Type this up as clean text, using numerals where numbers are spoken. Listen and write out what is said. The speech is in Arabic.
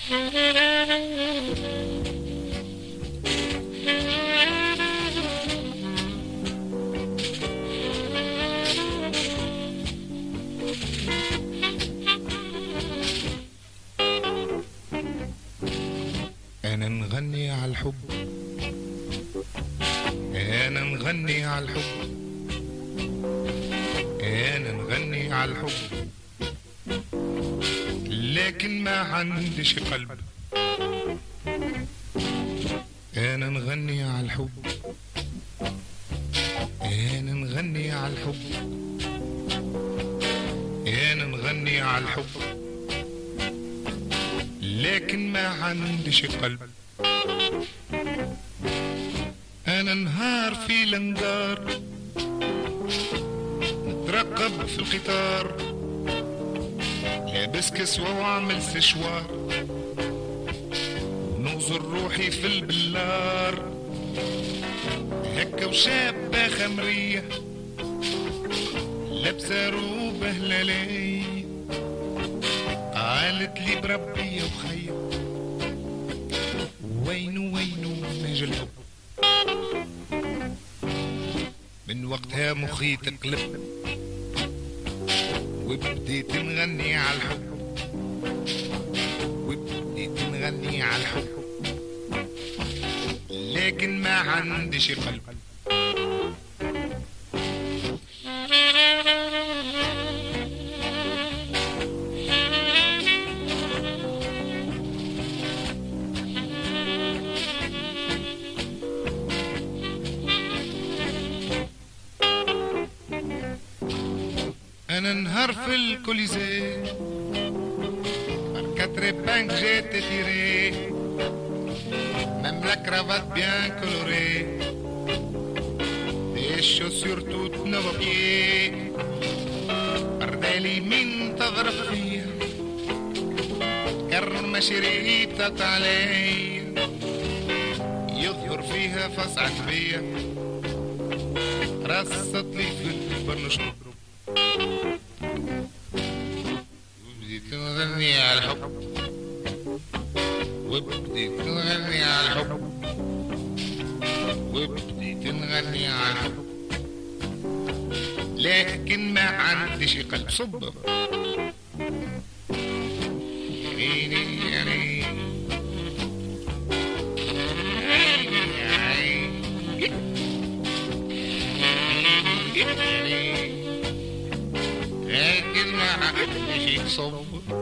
انا نغني على الحب، انا نغني على الحب، انا نغني على الحب، لكن ما عنديش قلب. انا نغني على الحب، انا نغني على الحب، انا نغني على الحب، لكن ما عنديش قلب. انا نهار في الانقار نترقب في القطار، لابس كسوة وعمل سشوار، نغزر روحي في البلار، هكا وشابة خمرية لابسة روبة هلالية، قالت لي بربي يا وخير وينو وينو نجي الحب. من وقتها مخي تقلب وبديت نغني على الحب، وبديت نغني على الحب، لكن ما عنديش قلب. انا نهار في الكوليزي كاتري بانك جيت تيري، ميم لا كرافات بيان كولوري، دي شوسور توت نوفو بيي، بردالي من تضرب فيا كرمة شريطة علي، يظهر فيها فصعت بيا رصت لي في البرنش. وبديت نغني على الحب، وبديت نغني على الحب، وبديت نغني على الحب، لكن ما عنديش قلب. صب عيني عيني لكن ما عنديش صب.